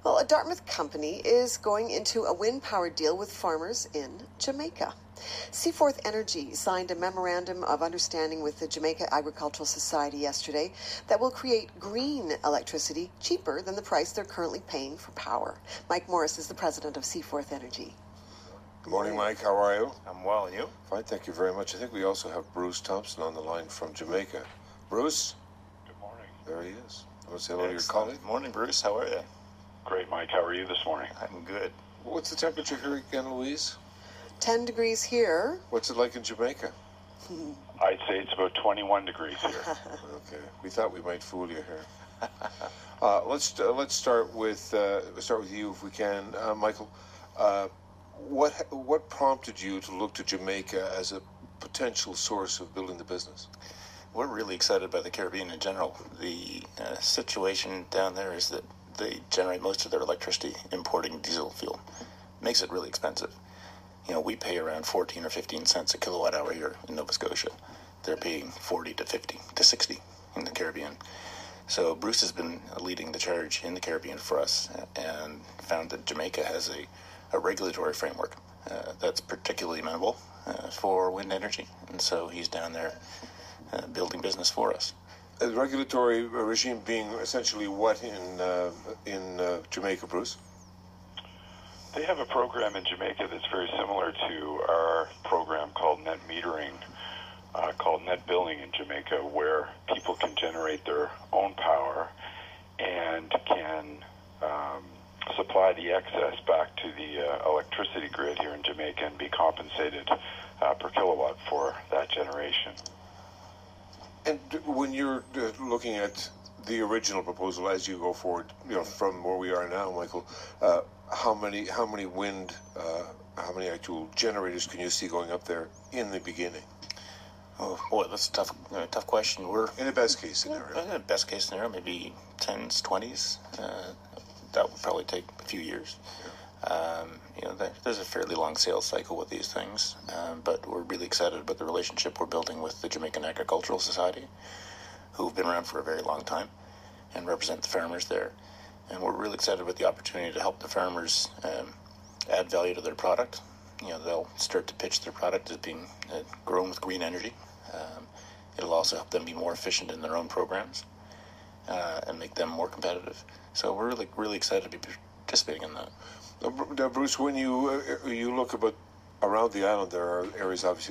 Well, a Dartmouth company is going into a wind-powered deal with farmers in Jamaica. Seaforth Energy signed a memorandum of understanding with the Jamaica Agricultural Society yesterday that will create green electricity cheaper than the price they're currently paying for power. Mike Morris is the president of Seaforth Energy. Good morning, Mike. How are you? I'm well, and you? Fine, thank you very much. I think we also have Bruce Thompson on the line from Jamaica. Bruce? Good morning. There he is. I want to say hello to your colleague. Good morning, Bruce. How are you? Great, Mike. How are you this morning? I'm good. What's the temperature here again, Louise? 10 degrees here. What's it like in Jamaica? I'd say it's about 21 degrees here. Okay, we thought we might fool you here. Let's start with you if we can, Michael. What prompted you to look to Jamaica as a potential source of building the business? We're really excited by the Caribbean in general. The situation down there is that they generate most of their electricity importing diesel fuel. Makes it really expensive. You know, we pay around 14 or 15 cents a kilowatt hour here in Nova Scotia. They're paying 40 to 50 to 60 in the Caribbean. So Bruce has been leading the charge in the Caribbean for us and found that Jamaica has a regulatory framework that's particularly amenable for wind energy. And so he's down there building business for us. The regulatory regime being essentially what in Jamaica, Bruce? They have a program in Jamaica that's very similar to our program called net metering, called net billing in Jamaica, where people can generate their own power and can supply the excess back to the electricity grid here in Jamaica and be compensated per kilowatt for that generation. And when you're looking at the original proposal as you go forward, from where we are now, Michael, how many wind, how many actual generators can you see going up there in the beginning? Oh boy, that's a tough question. We're in the best case scenario. In the best case scenario, maybe 10s, 20s. That would probably take a few years. There's a fairly long sales cycle with these things, but we're really excited about the relationship we're building with the Jamaican Agricultural Society, who've been around for a very long time and represent the farmers there. And we're really excited about the opportunity to help the farmers add value to their product. They'll start to pitch their product as being grown with green energy. It'll also help them be more efficient in their own programs and make them more competitive. So we're really excited to be participating in that. Now, Bruce, when you look around the island, there are areas, obviously,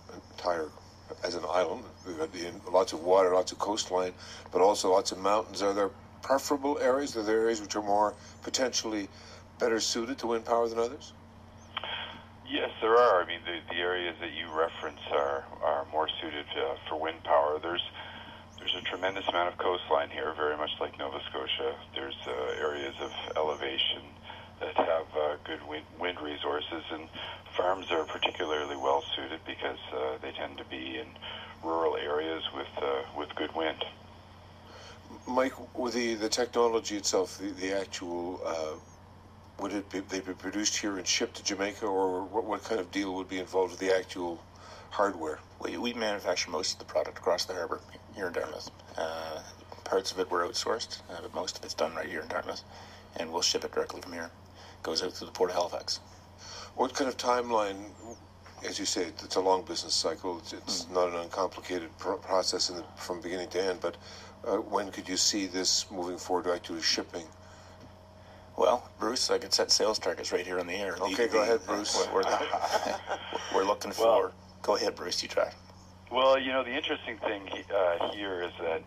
as an island, we've got lots of water, lots of coastline, but also lots of mountains. Are there preferable areas? Are there areas which are more potentially better suited to wind power than others? Yes, there are. I mean, the areas that you reference are more suited for wind power. There's a tremendous amount of coastline here, very much like Nova Scotia. There's areas of elevation that have good wind resources, and farms are particularly well suited because they tend to be in rural areas with good wind. Mike, with the technology itself, the actual, would they be produced here and shipped to Jamaica, or what kind of deal would be involved with the actual hardware? We manufacture most of the product across the harbour here in Dartmouth. Parts of it were outsourced, but most of it's done right here in Dartmouth, and we'll ship it directly from here. Goes out to the Port of Halifax. What kind of timeline, as you say, it's a long business cycle, it's not an uncomplicated process from beginning to end, but when could you see this moving forward to actually shipping? Well, Bruce, I could set sales targets right here on the air. Okay, go ahead, Bruce. We're looking for... Well, go ahead, Bruce, you try. Well, the interesting thing here is that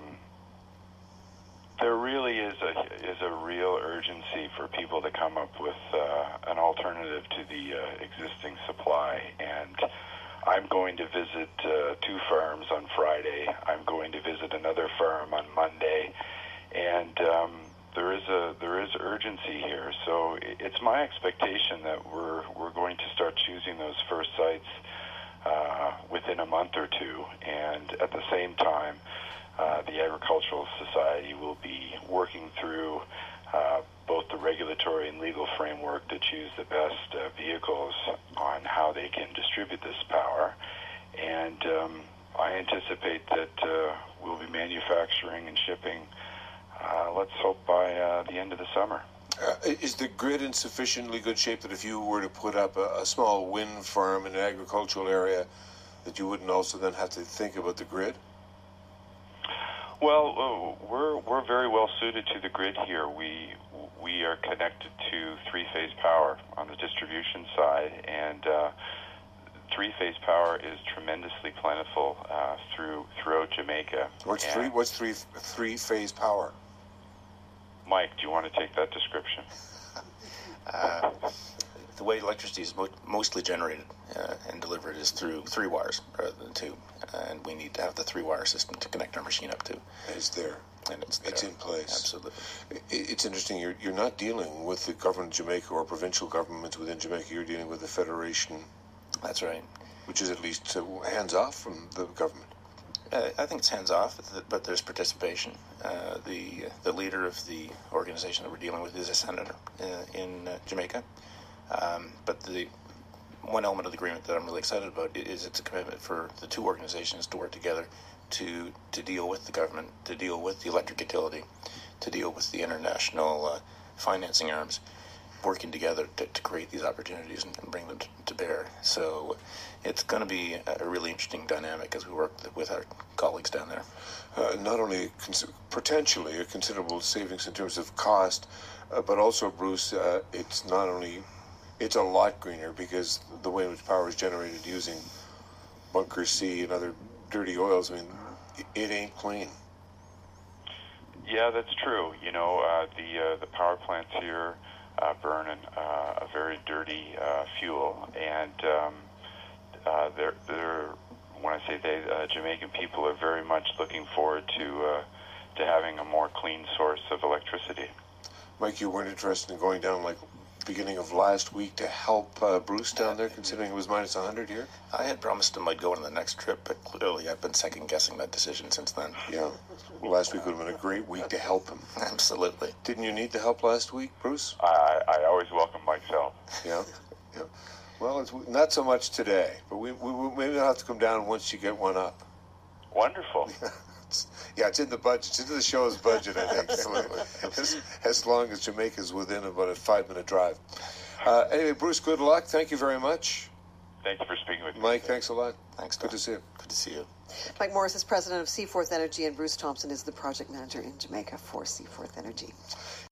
there really is a real urgency for people to come up with an alternative to the existing supply. And I'm going to visit 2 farms on Friday. I'm going to visit another farm on Monday, and there is urgency here. So it's my expectation that we're going to start choosing those first sites within a month or two, and at the same time, the Agricultural Society will be working through both the regulatory and legal framework to choose the best vehicles on how they can distribute this power. And I anticipate that we'll be manufacturing and shipping, let's hope by the end of the summer. Is the grid in sufficiently good shape that if you were to put up a small wind farm in an agricultural area, that you wouldn't also then have to think about the grid? Well, we're very well suited to the grid here. We are connected to three-phase power on the distribution side, and three-phase power is tremendously plentiful throughout Jamaica. What's three-phase power? Mike, do you want to take that description? The way electricity is mostly generated and delivered is through 3 wires rather than 2, and we need to have the 3-wire system to connect our machine up to. It's there. And it's there. It's in place. Absolutely. It's interesting. You're not dealing with the government of Jamaica or provincial governments within Jamaica. You're dealing with the federation. That's right. Which is at least hands off from the government. I think it's hands off, but there's participation. The leader of the organization that we're dealing with is a senator in Jamaica. But the one element of the agreement that I'm really excited about is it's a commitment for the 2 organizations to work together to deal with the government, to deal with the electric utility, to deal with the international financing arms, working together to create these opportunities and bring them to bear. So it's going to be a really interesting dynamic as we work with our colleagues down there. Not only potentially a considerable savings in terms of cost, but also, Bruce, it's not only... It's a lot greener because the way in which power is generated using bunker C and other dirty oils, I mean, it ain't clean. Yeah, that's true. You know, the power plants here burn a very dirty fuel, and they're when I say they, Jamaican people are very much looking forward to having a more clean source of electricity. Mike, you weren't interested in going down like beginning of last week to help Bruce down there, considering it was minus 100 here? I had promised him I'd go on the next trip, but clearly I've been second-guessing that decision since then. Yeah. Well, last week would have been a great week to help him. Absolutely. Didn't you need the help last week, Bruce? I always welcome Mike's help. Yeah. Yeah. Well, it's not so much today, but we maybe I'll have to come down once you get one up. Wonderful. It's in the budget. It's in the show's budget, I think. Absolutely. As long as Jamaica's within about a 5-minute drive. Anyway, Bruce, good luck. Thank you very much. Thank you for speaking with me. Mike, thanks a lot. Thanks, Good to see you. Good to see you. Mike Morris is president of Seaforth Energy, and Bruce Thompson is the project manager in Jamaica for Seaforth Energy.